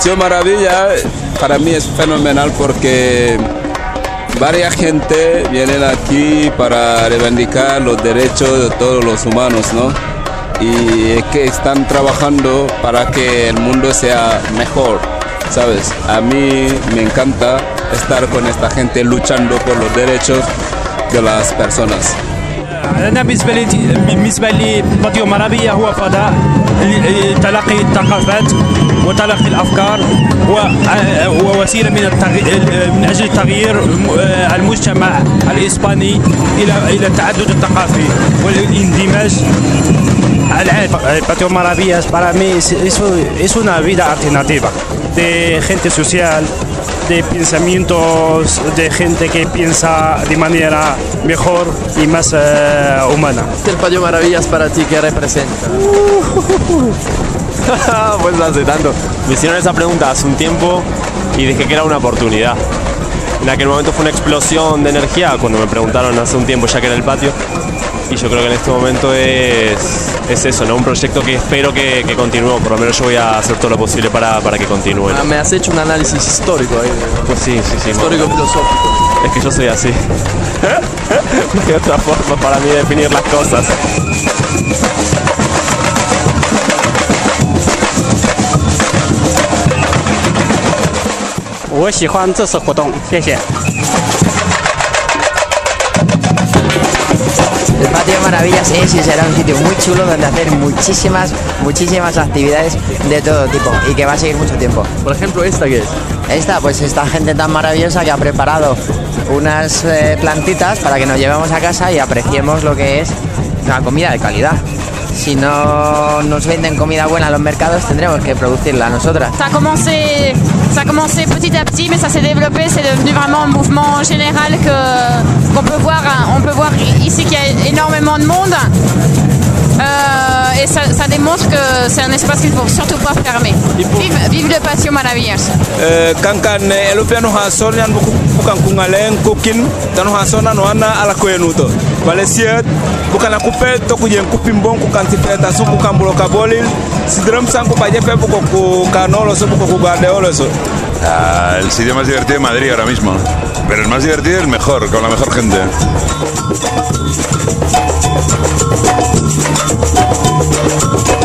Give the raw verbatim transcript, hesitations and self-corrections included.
Patio Maravilla para mí es fenomenal porque varias gente vienen aquí para reivindicar los derechos de todos los humanos, ¿no? Y es que están trabajando para que el mundo sea mejor, ¿sabes? A mí me encanta estar con esta gente luchando por los derechos de las personas. أنا بالنسبة لي بالنسبة لي باتيو مارابيا هو فضاء تلقي الثقافات وتلقي الأفكار ووسيلة من التغيير من أجل تغيير المجتمع الإسباني إلى إلى التعدد الثقافي والاندماج العادي. Patio Maravillas para mí es, es, es una vida alternativa de gente social, de pensamientos, de gente que piensa de manera mejor y más uh, humana. El Patio Maravillas para ti, ¿qué representa? Pues hace tanto. Me hicieron esa pregunta hace un tiempo y dije que era una oportunidad. En aquel momento fue una explosión de energía cuando me preguntaron hace un tiempo ya que era el patio. Y yo creo que en este momento es, es eso, ¿no? Un proyecto que espero que, que continúe, por lo menos yo voy a hacer todo lo posible para, para que continúe. Ah, me has hecho un análisis histórico ahí. Pues sí, sí, sí. Histórico filosófico. Es que yo soy así. No hay otra forma para mí de definir las cosas. 我喜欢这次活动，谢谢。 El Patio Maravillas es y será un sitio muy chulo donde hacer muchísimas, muchísimas actividades de todo tipo y que va a seguir mucho tiempo. Por ejemplo, ¿esta qué es? Esta, pues esta gente tan maravillosa que ha preparado unas eh, plantitas para que nos llevemos a casa y apreciemos lo que es una comida de calidad. Si no nos venden comida buena en los mercados, tendremos que producirla nosotras. Ça a commencé, ça a commencé petit à petit, mais ça s'est développé. C'est devenu vraiment un mouvement général que qu'on peut voir, on peut voir ici qu'il y a énormément de monde. Euh, et ça, ça démontre que c'est un espace qu'il ne faut surtout pas fermer. Vive, vive le Patio Maravillas. Kankan elopiano ha soryan bukan kungalen kokin tanu ha sona no ana ala koyenuto. Valencia bukan akupe to kujen kupimbon ku kantipeta su ku kambulo kabolil sidram sanku pa jefe buko ku kanolo su buko ku guardeolo eso. Ah, el sitio más divertido de Madrid ahora mismo, pero el más divertido es el mejor, con la mejor gente. We'll be right back.